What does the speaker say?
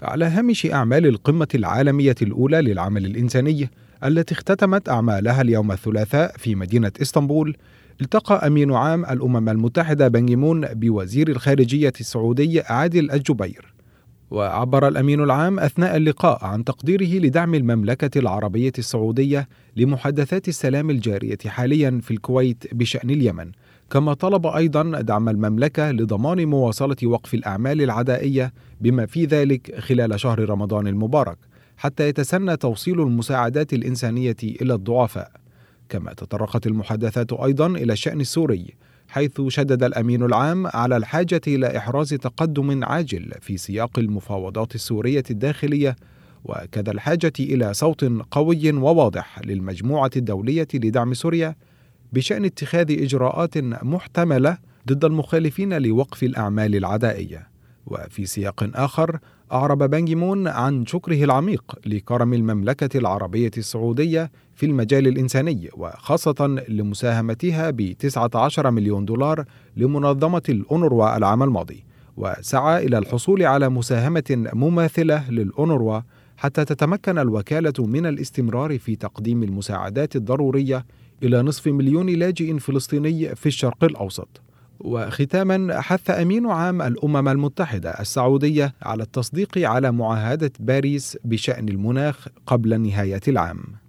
على هامش أعمال القمة العالمية الأولى للعمل الإنساني التي اختتمت أعمالها اليوم الثلاثاء في مدينة إسطنبول، التقى أمين عام الأمم المتحدة بان كي مون بوزير الخارجية السعودي عادل الجبير. وعبر الأمين العام أثناء اللقاء عن تقديره لدعم المملكة العربية السعودية لمحادثات السلام الجارية حاليا في الكويت بشأن اليمن، كما طلب أيضا دعم المملكة لضمان مواصلة وقف الأعمال العدائية بما في ذلك خلال شهر رمضان المبارك، حتى يتسنى توصيل المساعدات الإنسانية إلى الضعفاء. كما تطرقت المحادثات أيضا إلى الشأن السوري، حيث شدد الأمين العام على الحاجة إلى إحراز تقدم عاجل في سياق المفاوضات السورية الداخلية، وكذا الحاجة إلى صوت قوي وواضح للمجموعة الدولية لدعم سوريا بشأن اتخاذ إجراءات محتملة ضد المخالفين لوقف الأعمال العدائية. وفي سياق آخر، أعرب بان كي مون عن شكره العميق لكرم المملكة العربية السعودية في المجال الإنساني، وخاصة لمساهمتها ب$19 مليون لمنظمة الأونروا العام الماضي، وسعى إلى الحصول على مساهمة مماثلة للأونروا حتى تتمكن الوكالة من الاستمرار في تقديم المساعدات الضرورية إلى 500,000 لاجئ فلسطيني في الشرق الأوسط. وختاما، حث أمين عام الأمم المتحدة السعودية على التصديق على معاهدة باريس بشأن المناخ قبل نهاية العام.